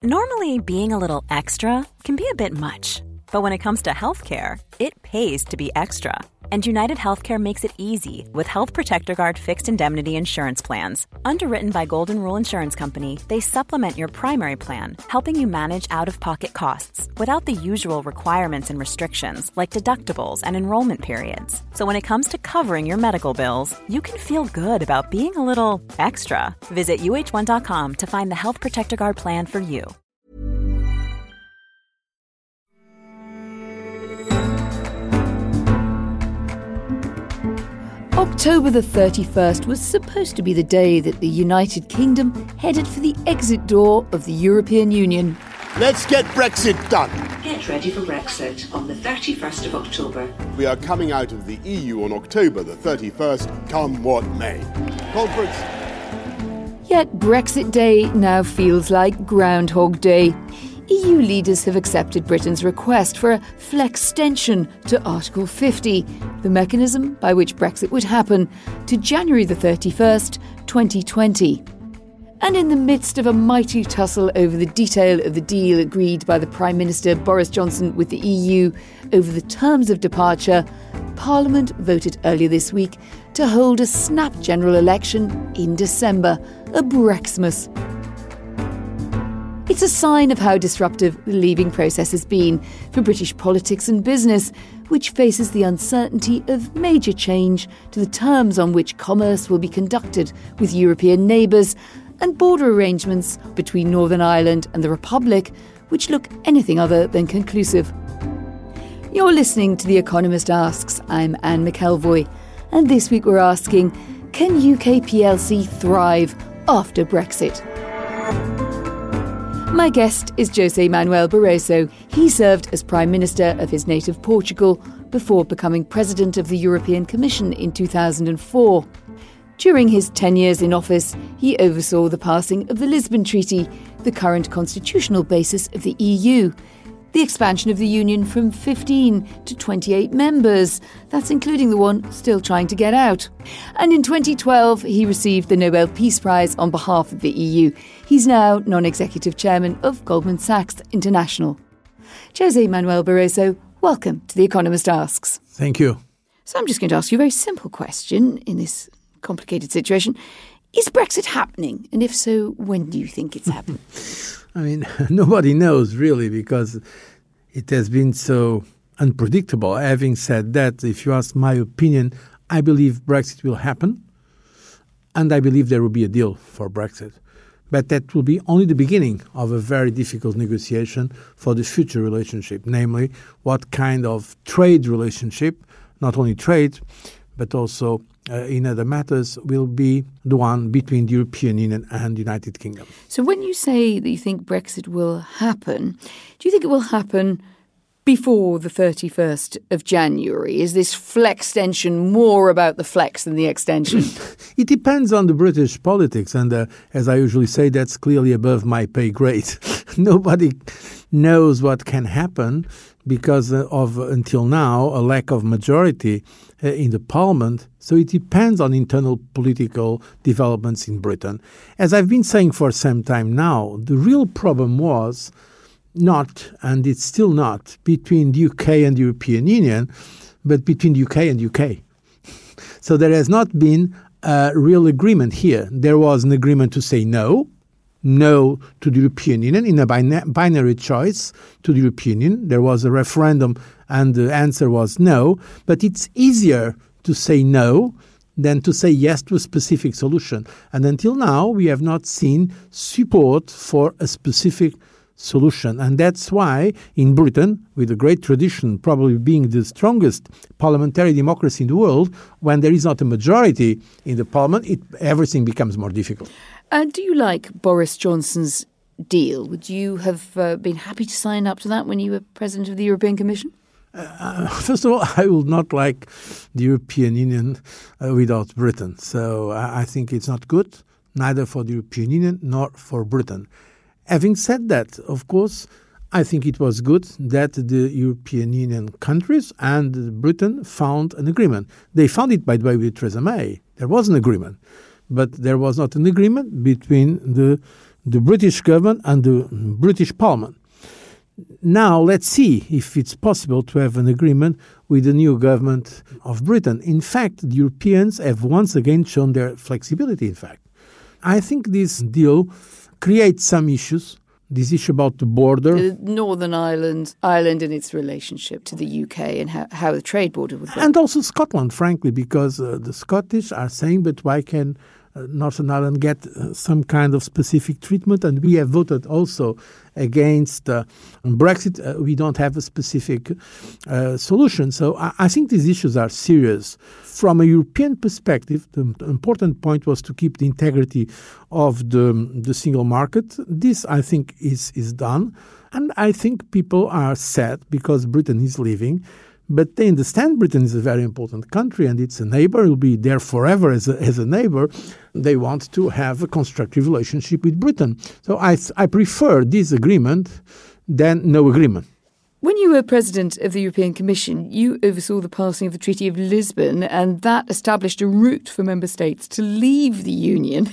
Normally, being a little extra can be a bit much, but when it comes to healthcare, it pays to be extra. And United Healthcare makes it easy with Health Protector Guard fixed indemnity insurance plans. Underwritten by Golden Rule Insurance Company, they supplement your primary plan, helping you manage out-of-pocket costs without the usual requirements and restrictions like deductibles and enrollment periods. So when it comes to covering your medical bills, you can feel good about being a little extra. Visit uh1.com to find the Health Protector Guard plan for you. October the 31st was supposed to be the day that the United Kingdom headed for the exit door of the European Union. Let's get Brexit done. Get ready for Brexit on the 31st of October. We are coming out of the EU on October the 31st, come what may. Conference. Yet Brexit Day now feels like Groundhog Day. EU leaders have accepted Britain's request for a flextension to Article 50, the mechanism by which Brexit would happen, to January the 31st, 2020. And in the midst of a mighty tussle over the detail of the deal agreed by the Prime Minister Boris Johnson with the EU over the terms of departure, Parliament voted earlier this week to hold a snap general election in December, a Brexmas. It's a sign of how disruptive the leaving process has been for British politics and business, which faces the uncertainty of major change to the terms on which commerce will be conducted with European neighbours and border arrangements between Northern Ireland and the Republic, which look anything other than conclusive. You're listening to The Economist Asks. I'm Anne McElvoy, and this week we're asking, can UK plc thrive after Brexit? My guest is José Manuel Barroso. He served as Prime Minister of his native Portugal before becoming President of the European Commission in 2004. During his 10 years in office, he oversaw the passing of the Lisbon Treaty, the current constitutional basis of the EU, the expansion of the Union from 15 to 28 members. That's including the one still trying to get out. And in 2012, he received the Nobel Peace Prize on behalf of the EU. He's now non-executive chairman of Goldman Sachs International. José Manuel Barroso, welcome to The Economist Asks. Thank you. So I'm just going to ask you a very simple question in this complicated situation. Is Brexit happening? And if so, when do you think it's happening? I mean, nobody knows really because it has been so unpredictable. Having said that, if you ask my opinion, I believe Brexit will happen and I believe there will be a deal for Brexit. But that will be only the beginning of a very difficult negotiation for the future relationship, namely what kind of trade relationship, not only trade, but also in other matters, will be the one between the European Union and the United Kingdom. So when you say that you think Brexit will happen, do you think it will happen before the 31st of January? Is this flextension more about the flex than the extension? It depends on the British politics, and as I usually say, that's clearly above my pay grade. Nobody knows what can happen because of, until now, a lack of majority in the Parliament. So it depends on internal political developments in Britain. As I've been saying for some time now, the real problem was not, and it's still not, between the UK and the European Union, but between the UK and UK. So there has not been a real agreement here. There was an agreement to say no to the European Union in a binary choice to the European Union. There was a referendum and the answer was no, but it's easier to say no than to say yes to a specific solution. And until now, we have not seen support for a specific solution. And that's why in Britain, with a great tradition, probably being the strongest parliamentary democracy in the world, when there is not a majority in the parliament, everything becomes more difficult. Do you like Boris Johnson's deal? Would you have been happy to sign up to that when you were President of the European Commission? First of all, I would not like the European Union without Britain. So I think it's not good, neither for the European Union nor for Britain. Having said that, of course, I think it was good that the European Union countries and Britain found an agreement. They found it, by the way, with Theresa May. There was an agreement. But there was not an agreement between the the British government and the British Parliament. Now, let's see if it's possible to have an agreement with the new government of Britain. In fact, the Europeans have once again shown their flexibility, in fact. I think this deal creates some issues. This issue about the border. The Northern Ireland and its relationship to the UK and how the trade border would work. And also Scotland, frankly, because the Scottish are saying, but why can Northern Ireland get some kind of specific treatment? And we have voted also against Brexit. We don't have a specific solution. So I think these issues are serious. From a European perspective, the important point was to keep the integrity of the single market. This, I think, is done. And I think people are sad because Britain is leaving. But they understand Britain is a very important country and it's a neighbor. It will be there forever as a neighbor. They want to have a constructive relationship with Britain. So I prefer this agreement than no agreement. When you were president of the European Commission, you oversaw the passing of the Treaty of Lisbon, and that established a route for member states to leave the Union.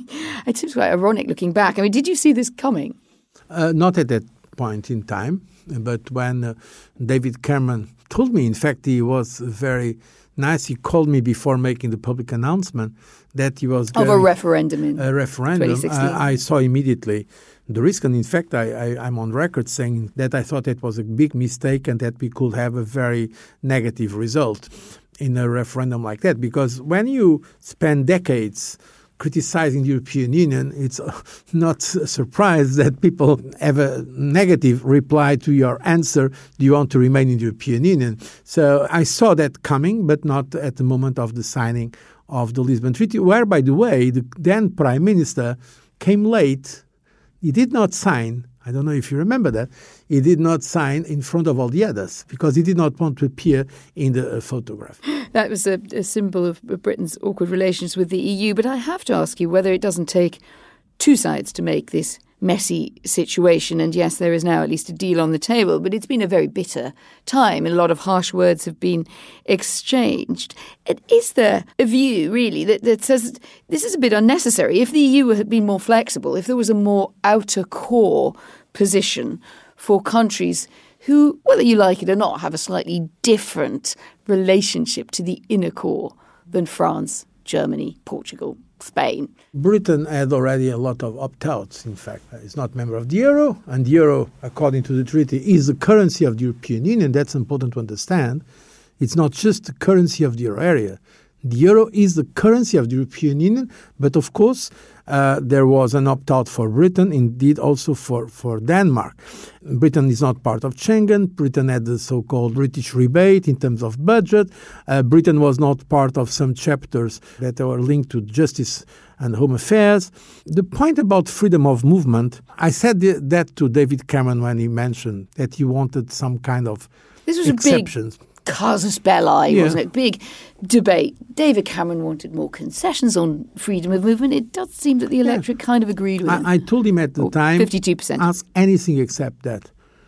It seems quite ironic looking back. I mean, did you see this coming? Not at that point in time, but when David Cameron told me, in fact, he was very nice. He called me before making the public announcement that he was going... Of a referendum in 2016. I saw immediately the risk. And in fact, I'm on record saying that I thought it was a big mistake and that we could have a very negative result in a referendum like that. Because when you spend decades criticizing the European Union, it's not a surprise that people have a negative reply to your answer, do you want to remain in the European Union? So I saw that coming, but not at the moment of the signing of the Lisbon Treaty, where, by the way, the then Prime Minister came late. He did not sign. I don't know if you remember that. He did not sign in front of all the others because he did not want to appear in the photograph. That was a symbol of Britain's awkward relations with the EU. But I have to ask you whether it doesn't take two sides to make this messy situation. And yes, there is now at least a deal on the table, but it's been a very bitter time and a lot of harsh words have been exchanged. Is there a view, really, that says this is a bit unnecessary? If the EU had been more flexible, if there was a more outer core position for countries who, whether you like it or not, have a slightly different relationship to the inner core than France, Germany, Portugal, Spain. Britain had already a lot of opt-outs, in fact. It's not a member of the euro, and the euro, according to the treaty, is the currency of the European Union. That's important to understand. It's not just the currency of the euro area. The euro is the currency of the European Union, but of course there was an opt-out for Britain, indeed also for Denmark. Britain is not part of Schengen. Britain had the so-called British rebate in terms of budget. Britain was not part of some chapters that were linked to justice and home affairs. The point about freedom of movement, I said that to David Cameron when he mentioned that he wanted some kind of exceptions. A big casus belli, wasn't it? Big debate. David Cameron wanted more concessions on freedom of movement. It does seem that the electorate kind of agreed with him. I told him at the time, 52%. Ask anything except that.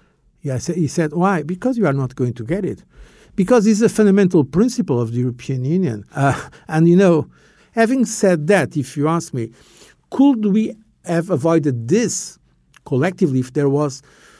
He said, why? Because you are not going to get it. Because it's a fundamental principle of the European Union. And, having said that, if you ask me, could we have avoided this collectively if there was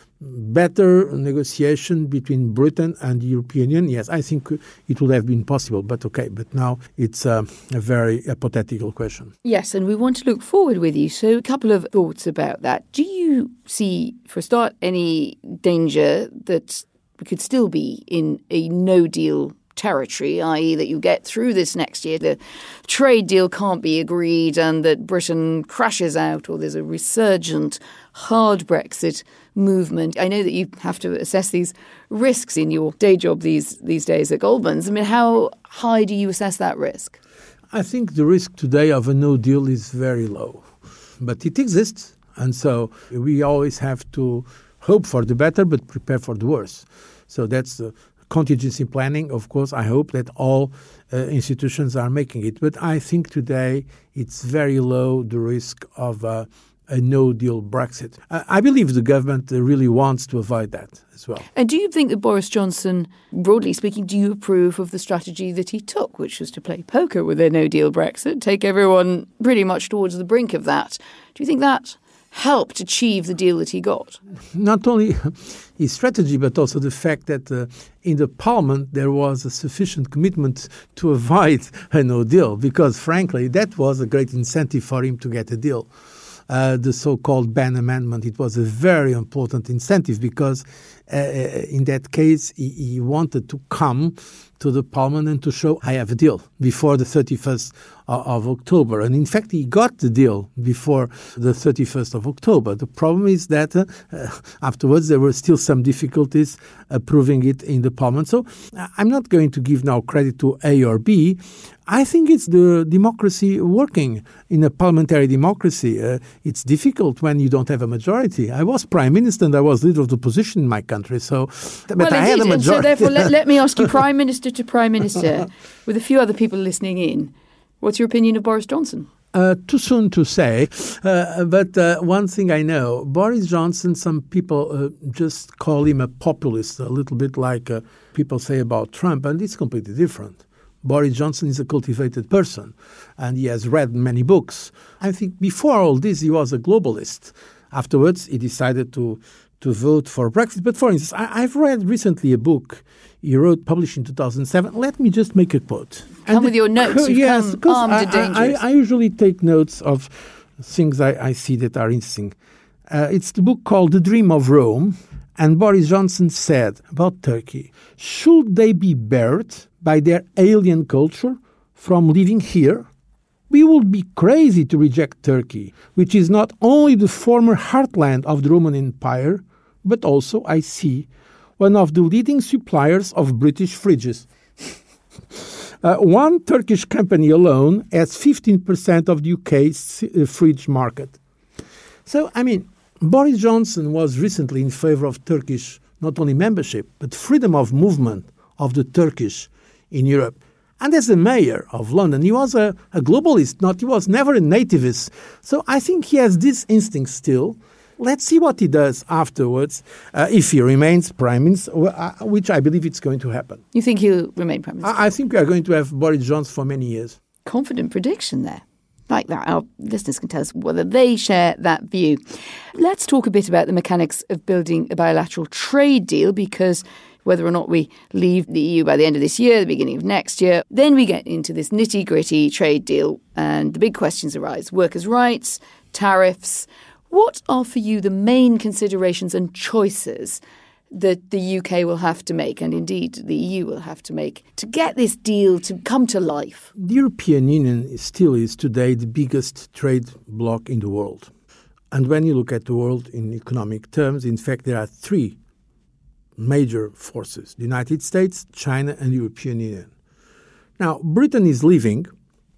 better negotiation between Britain and the European Union? Yes, I think it would have been possible, but now it's a very hypothetical question. Yes, and we want to look forward with you. So a couple of thoughts about that. Do you see, for a start, any danger that we could still be in a no-deal territory, i.e. that you get through this next year, the trade deal can't be agreed and that Britain crashes out or there's a resurgent hard Brexit movement? I know that you have to assess these risks in your day job these days at Goldman's. I mean, how high do you assess that risk? I think the risk today of a no deal is very low, but it exists. And so we always have to hope for the better, but prepare for the worse. So that's the contingency planning. Of course, I hope that all institutions are making it. But I think today it's very low, the risk of a no-deal Brexit. I believe the government really wants to avoid that as well. And do you think that Boris Johnson, broadly speaking, do you approve of the strategy that he took, which was to play poker with a no-deal Brexit, take everyone pretty much towards the brink of that? Do you think that helped achieve the deal that he got? Not only his strategy, but also the fact that in the parliament there was a sufficient commitment to avoid a no deal, because frankly that was a great incentive for him to get a deal. The so-called Ban Amendment, it was a very important incentive because in that case he wanted to come to the parliament and to show I have a deal before the 31st of October. And in fact, he got the deal before the 31st of October. The problem is that afterwards there were still some difficulties approving it in the parliament. So I'm not going to give now credit to A or B. I think it's the democracy working in a parliamentary democracy. It's difficult when you don't have a majority. I was prime minister and I was leader of the opposition in my country. So, but I had a majority. And so therefore, let me ask you, prime minister to prime minister, with a few other people listening in, what's your opinion of Boris Johnson? Too soon to say, but one thing I know, Boris Johnson, some people just call him a populist, a little bit like people say about Trump, and it's completely different. Boris Johnson is a cultivated person, and he has read many books. I think before all this, he was a globalist. Afterwards, he decided to vote for Brexit. But for instance, I've read recently a book he wrote, published in 2007. Let me just make a quote. Come with your notes. You've come armed and dangerous. I usually take notes of things I see that are interesting. It's the book called The Dream of Rome. And Boris Johnson said about Turkey, should they be barred by their alien culture from living here? We would be crazy to reject Turkey, which is not only the former heartland of the Roman Empire, but also, I see, one of the leading suppliers of British fridges. One Turkish company alone has 15% of the UK's fridge market. So, I mean, Boris Johnson was recently in favor of Turkish, not only membership, but freedom of movement of the Turkish in Europe. And as a mayor of London, he was a globalist, he was never a nativist. So I think he has this instinct still. Let's see what he does afterwards, if he remains prime minister, which I believe it's going to happen. You think he'll remain prime minister? I think we are going to have Boris Johnson for many years. Confident prediction there. Like that, our listeners can tell us whether they share that view. Let's talk a bit about the mechanics of building a bilateral trade deal, because whether or not we leave the EU by the end of this year, the beginning of next year, then we get into this nitty-gritty trade deal and the big questions arise. Workers' rights, tariffs. What are for you the main considerations and choices that the UK will have to make, and indeed the EU will have to make, to get this deal to come to life? The European Union still is today the biggest trade bloc in the world. And when you look at the world in economic terms, in fact, there are three major forces: the United States, China, and the European Union. Now, Britain is leaving.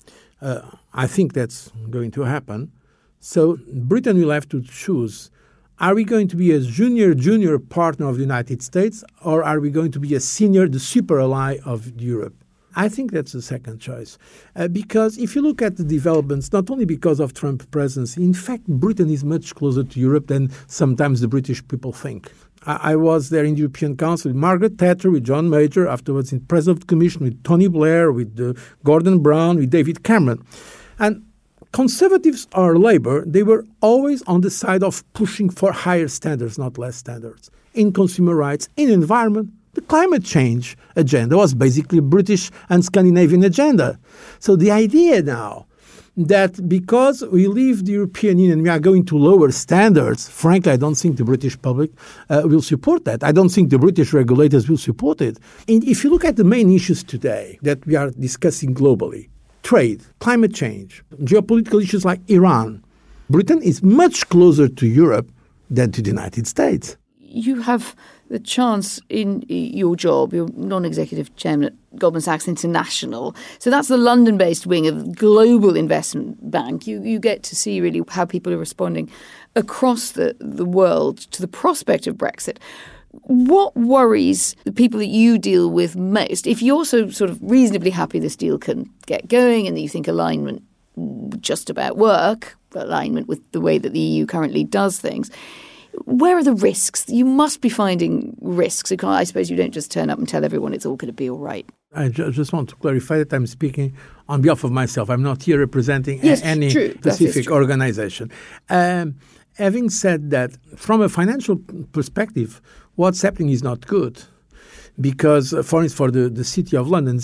I think that's going to happen. So Britain will have to choose. Are we going to be a junior partner of the United States, or are we going to be a senior, the super ally of Europe? I think that's the second choice. Because if you look at the developments, not only because of Trump's presence, in fact, Britain is much closer to Europe than sometimes the British people think. I was there in the European Council with Margaret Thatcher, with John Major, afterwards in President of the Commission with Tony Blair, with Gordon Brown, with David Cameron. And Conservatives or Labour, they were always on the side of pushing for higher standards, not less standards, in consumer rights, in environment. The climate change agenda was basically a British and Scandinavian agenda. So the idea now that because we leave the European Union, we are going to lower standards, frankly, I don't think the British public will support that. I don't think the British regulators will support it. And if you look at the main issues today that we are discussing globally, trade, climate change, geopolitical issues like Iran, Britain is much closer to Europe than to the United States. You have the chance in your job, you're non-executive chairman at Goldman Sachs International. So that's the London-based wing of Global Investment Bank. You get to see really how people are responding across the world to the prospect of Brexit. What worries the people that you deal with most? If you're so sort of reasonably happy this deal can get going and that you think alignment just about work, alignment with the way that the EU currently does things, where are the risks? You must be finding risks. I suppose you don't just turn up and tell everyone it's all going to be all right. I just want to clarify that I'm speaking on behalf of myself. I'm not here representing any specific organization. having said that, from a financial perspective, what's happening is not good. Because, for instance, for the City of London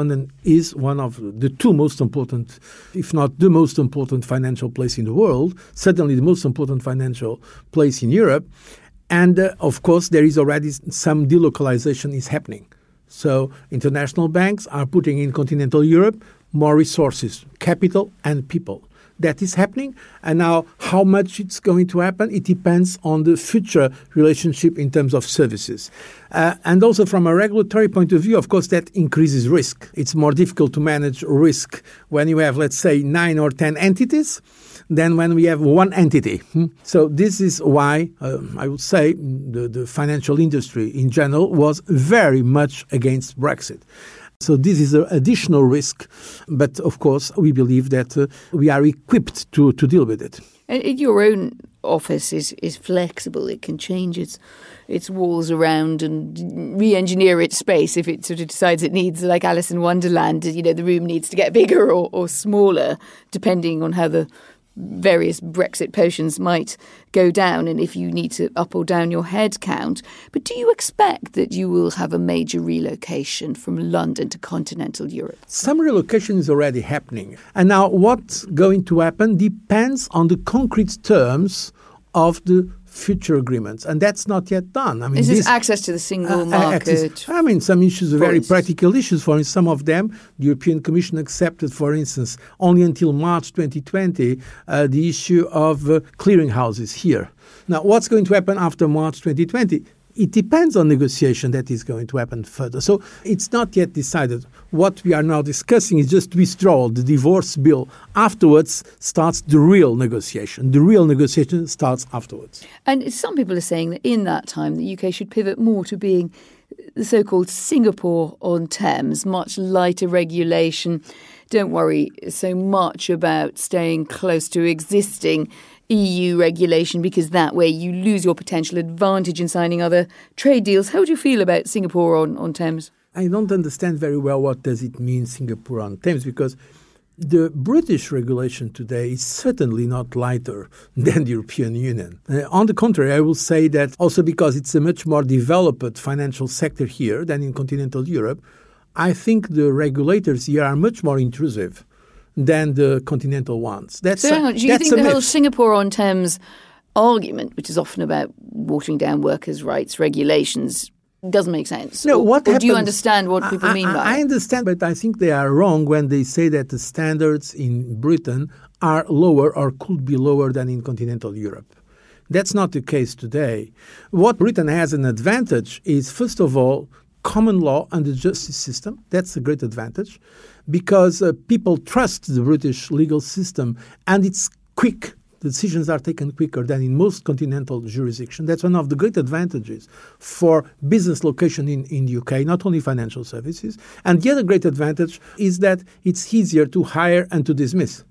is one of the two most important, if not the most important financial place in the world, certainly the most important financial place in Europe. And, of course, there is already some delocalization is happening. So international banks are putting in continental Europe more resources, capital and people. That is happening. And now how much it's going to happen, it depends on the future relationship in terms of services. And also from a regulatory point of view, of course, that increases risk. It's more difficult to manage risk when you have, let's say, 9 or 10 entities than when we have one entity. So this is why I would say the financial industry in general was very much against Brexit. So this is an additional risk, but of course we believe that we are equipped to deal with it. And your own office is flexible. It can change its walls around and re-engineer its space if it sort of decides it needs, like Alice in Wonderland, the room needs to get bigger or smaller, depending on how the various Brexit potions might go down and if you need to up or down your head count. But do you expect that you will have a major relocation from London to continental Europe? Some relocation is already happening. And now what's going to happen depends on the concrete terms of the future agreements. And that's not yet done. Is this access to the single market? Some issues are very practical issues. For instance, some of them, the European Commission accepted, for instance, only until March 2020, the issue of clearinghouses here. Now, what's going to happen after March 2020? It depends on negotiation that is going to happen further. So it's not yet decided. What we are now discussing is just withdrawal, the divorce bill. Afterwards starts the real negotiation. The real negotiation starts afterwards. And some people are saying that in that time the UK should pivot more to being the so-called Singapore-on-Thames, much lighter regulation. Don't worry so much about staying close to existing EU regulation, because that way you lose your potential advantage in signing other trade deals. How do you feel about Singapore on Thames? I don't understand very well what does it mean Singapore on Thames, because the British regulation today is certainly not lighter than the European Union. On the contrary, I will say that also because it's a much more developed financial sector here than in continental Europe, I think the regulators here are much more intrusive than the continental ones. Do you think the whole Singapore-on-Thames argument, which is often about watering down workers' rights regulations, doesn't make sense? No, what happens, do you understand what people mean by it? I understand, but I think they are wrong when they say that the standards in Britain are lower or could be lower than in continental Europe. That's not the case today. What Britain has an advantage is, first of all, common law and the justice system. That's a great advantage because people trust the British legal system and it's quick. The decisions are taken quicker than in most continental jurisdictions. That's one of the great advantages for business location in the UK, not only financial services. And the other great advantage is that it's easier to hire and to dismiss.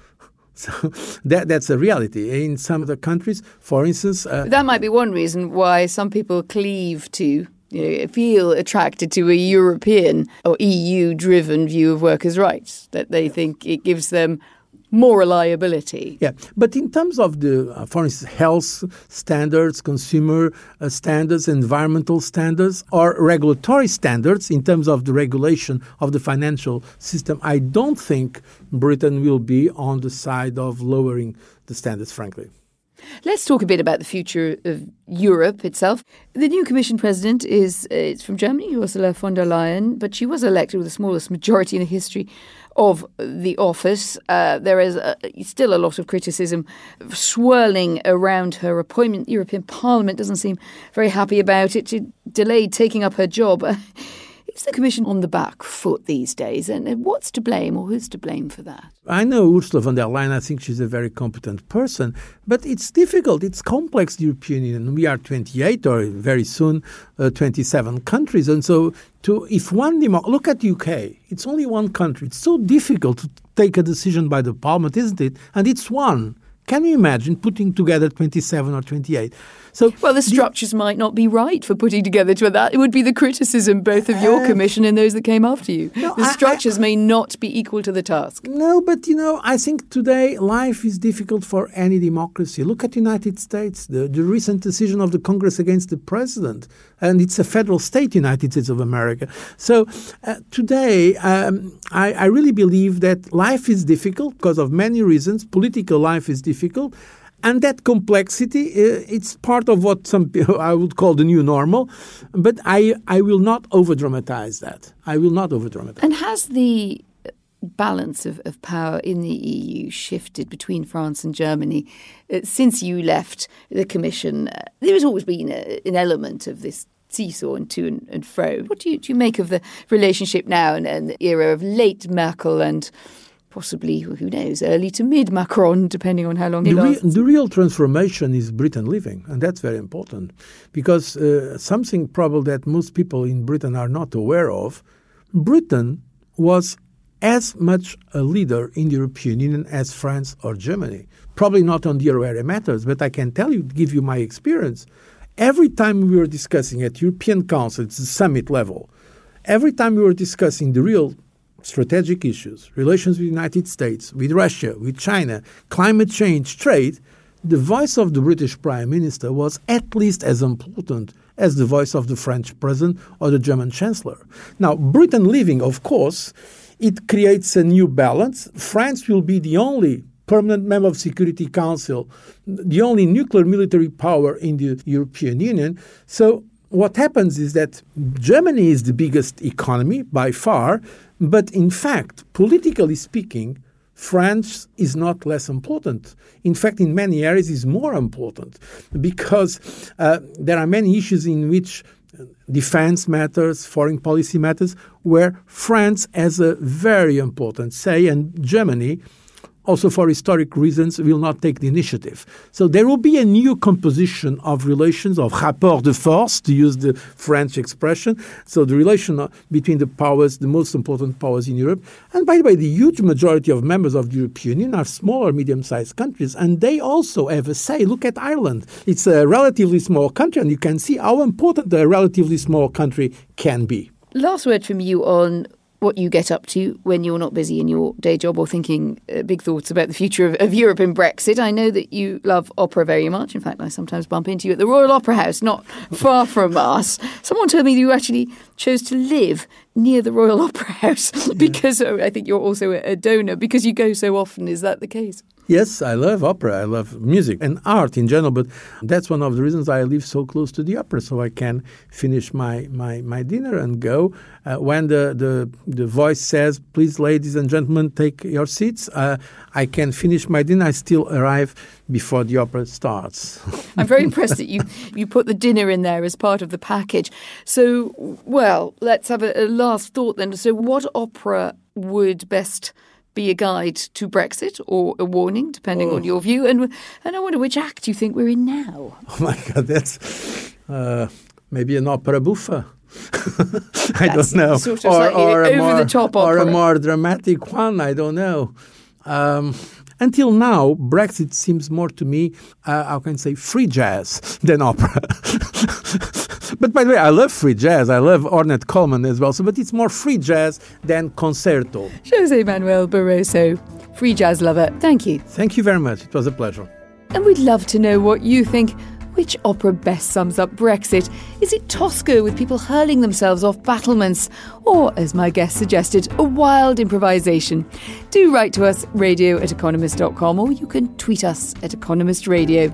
So that's a reality. In some of the countries, for instance... that might be one reason why some people cleave to, feel attracted to a European or EU-driven view of workers' rights, that they think it gives them more reliability. Yeah, but in terms of the, for instance, health standards, consumer standards, environmental standards, or regulatory standards in terms of the regulation of the financial system, I don't think Britain will be on the side of lowering the standards, frankly. Let's talk a bit about the future of Europe itself. The new Commission President is from Germany, Ursula von der Leyen, but she was elected with the smallest majority in the history of the office. There is still a lot of criticism swirling around her appointment. The European Parliament doesn't seem very happy about it. She delayed taking up her job. Is the Commission on the back foot these days? And what's to blame, or who's to blame for that? I know Ursula von der Leyen. I think she's a very competent person. But it's difficult. It's complex, the European Union. We are 28 or very soon 27 countries. And so look at the UK. It's only one country. It's so difficult to take a decision by the Parliament, isn't it? And it's one. Can you imagine putting together 27 or 28? So, well, the structures might not be right for putting together to that. It would be the criticism both of your commission and those that came after you. No, the structures may not be equal to the task. No, but, I think today life is difficult for any democracy. Look at the United States, the recent decision of the Congress against the president. And it's a federal state, United States of America. So today, I really believe that life is difficult because of many reasons. Political life is difficult. And that complexity, it's part of what some people I would call the new normal. But I will not over-dramatize that. I will not over-dramatize. And has the balance of power in the EU shifted between France and Germany since you left the Commission? There has always been an element of this seesaw and to and fro. What do you make of the relationship now and the era of late Merkel and possibly, who knows, early to mid Macron, depending on how long it lasts? The real transformation is Britain leaving, and that's very important because something probably that most people in Britain are not aware of, Britain was as much a leader in the European Union as France or Germany. Probably not on the euro area matters, but I can give you my experience. Every time we were discussing at European Council, it's the summit level, every time we were discussing the real strategic issues, relations with the United States, with Russia, with China, climate change, trade, the voice of the British Prime Minister was at least as important as the voice of the French President or the German Chancellor. Now, Britain leaving, of course, it creates a new balance. France will be the only permanent member of Security Council, the only nuclear military power in the European Union. So what happens is that Germany is the biggest economy by far, but in fact, politically speaking, France is not less important. In fact, in many areas, is more important because there are many issues in which defense matters, foreign policy matters, where France has a very important say, and Germany, also for historic reasons, will not take the initiative. So there will be a new composition of relations, of rapport de force, to use the French expression. So the relation between the powers, the most important powers in Europe. And by the way, the huge majority of members of the European Union are small or medium-sized countries, and they also have a say. Look at Ireland. It's a relatively small country, and you can see how important a relatively small country can be. Last word from you on what you get up to when you're not busy in your day job or thinking big thoughts about the future of Europe and Brexit. I know that you love opera very much. In fact, I sometimes bump into you at the Royal Opera House, not far from us. Someone told me you actually chose to live near the Royal Opera House because I think you're also a donor because you go so often. Is that the case? Yes, I love opera. I love music and art in general, but that's one of the reasons I live so close to the opera, so I can finish my dinner and go. When the voice says, please, ladies and gentlemen, take your seats, I can finish my dinner. I still arrive before the opera starts. I'm very impressed that you put the dinner in there as part of the package. So, well, let's have a last thought then. So what opera would best be a guide to Brexit or a warning, depending on your view? And I wonder which act you think we're in now. Oh, my God, that's maybe an opera buffa. I don't know. Sort of over-the-top opera. Or a more dramatic one, I don't know. Until now, Brexit seems more to me, how can I say, free jazz than opera. But by the way, I love free jazz. I love Ornette Coleman as well. But it's more free jazz than concerto. José Manuel Barroso, free jazz lover, thank you. Thank you very much. It was a pleasure. And we'd love to know what you think. Which opera best sums up Brexit? Is it Tosca with people hurling themselves off battlements? Or, as my guest suggested, a wild improvisation? Do write to us, radio@economist.com, or you can tweet us at Economist Radio.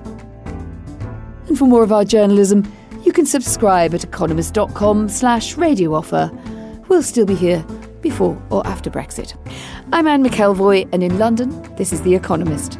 And for more of our journalism, you can subscribe at economist.com/radio offer. We'll still be here before or after Brexit. I'm Anne McElvoy, and in London, this is The Economist.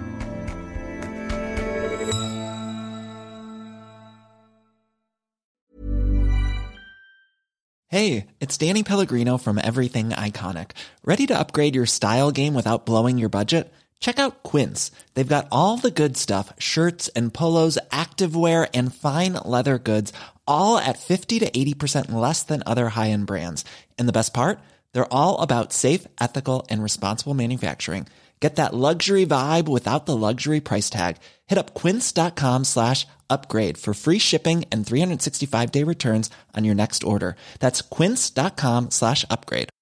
Hey, it's Danny Pellegrino from Everything Iconic. Ready to upgrade your style game without blowing your budget? Check out Quince. They've got all the good stuff, shirts and polos, activewear, and fine leather goods, all at 50 to 80% less than other high-end brands. And the best part? They're all about safe, ethical, and responsible manufacturing. Get that luxury vibe without the luxury price tag. Hit up quince.com/upgrade for free shipping and 365-day returns on your next order. That's quince.com/upgrade.